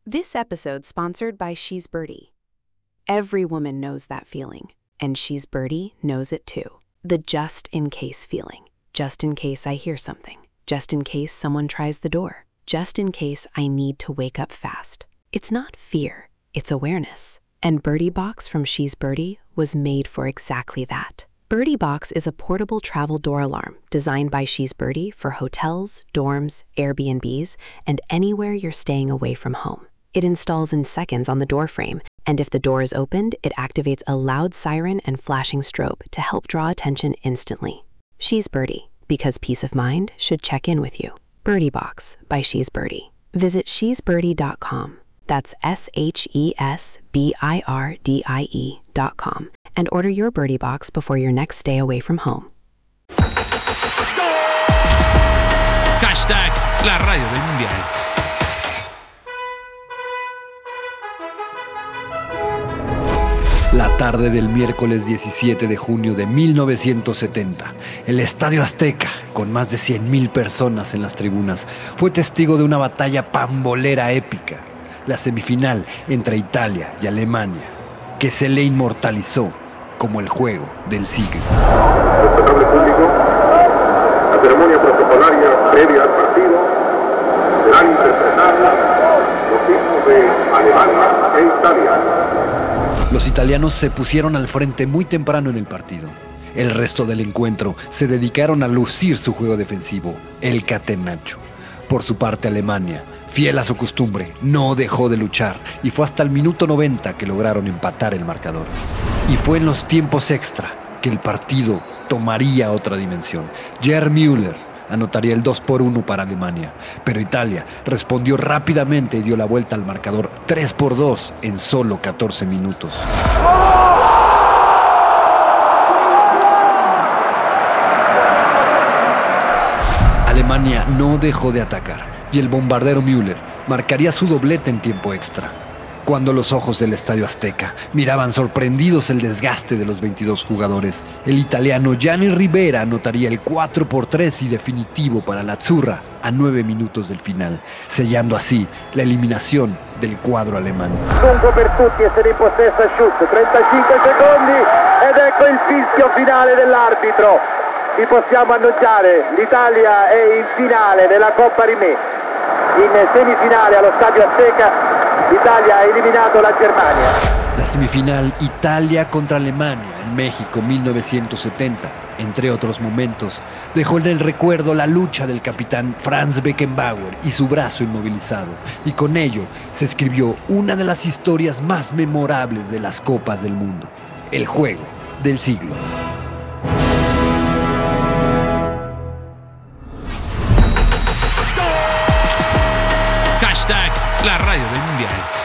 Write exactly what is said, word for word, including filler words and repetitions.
This episode sponsored by She's Birdie. Every woman knows that feeling, and She's Birdie knows it too. The just-in-case feeling. Just in case I hear something. Just in case someone tries the door. Just in case I need to wake up fast. It's not fear, it's awareness. And Birdie Box from She's Birdie was made for exactly that. Birdie Box is a portable travel door alarm designed by She's Birdie for hotels, dorms, Airbnbs, and anywhere you're staying away from home. It installs in seconds on the door frame, and if the door is opened, it activates a loud siren and flashing strobe to help draw attention instantly. She's Birdie, because peace of mind should check in with you. Birdie Box by She's Birdie. Visit she's birdie dot com. That's S H E S B I R D I E dot com. And order your Birdie Box before your next stay away from home. Hashtag la radio del mundial. La tarde del miércoles diecisiete de junio de mil novecientos setenta, el Estadio Azteca, con más de cien mil personas en las tribunas, fue testigo de una batalla pambolera épica, la semifinal entre Italia y Alemania, que se le inmortalizó como el juego del siglo. Respetable público, la ceremonia protocolaria previa al partido serán interpretadas los himnos de Alemania e Italia. Los italianos se pusieron al frente muy temprano en el partido. El resto del encuentro se dedicaron a lucir su juego defensivo, el catenaccio. Por su parte, Alemania, fiel a su costumbre, no dejó de luchar y fue hasta el minuto noventa que lograron empatar el marcador. Y fue en los tiempos extra que el partido tomaría otra dimensión. Gerd Müller anotaría el dos por uno para Alemania, pero Italia respondió rápidamente y dio la vuelta al marcador tres por dos en solo catorce minutos. Alemania no dejó de atacar y el bombardero Müller marcaría su doblete en tiempo extra. Cuando los ojos del Estadio Azteca miraban sorprendidos el desgaste de los veintidós jugadores, el italiano Gianni Rivera anotaría el cuatro por tres y definitivo para la Azzurra a nueve minutos del final, sellando así la eliminación del cuadro alemán. Lungo per tutti, essere in possesso a Schütz, trentacinque secondi ed ecco il fischio finale dell'arbitro. Vi possiamo annunciare, l'Italia è in finale nella Coppa Rimè. In semifinale allo Stadio Azteca Italia ha eliminato la Germania. La semifinal Italia contra Alemania en México mil novecientos setenta, entre otros momentos, dejó en el recuerdo la lucha del capitán Franz Beckenbauer y su brazo inmovilizado, y con ello se escribió una de las historias más memorables de las Copas del Mundo, el juego del siglo. Hashtag la radio del mundial.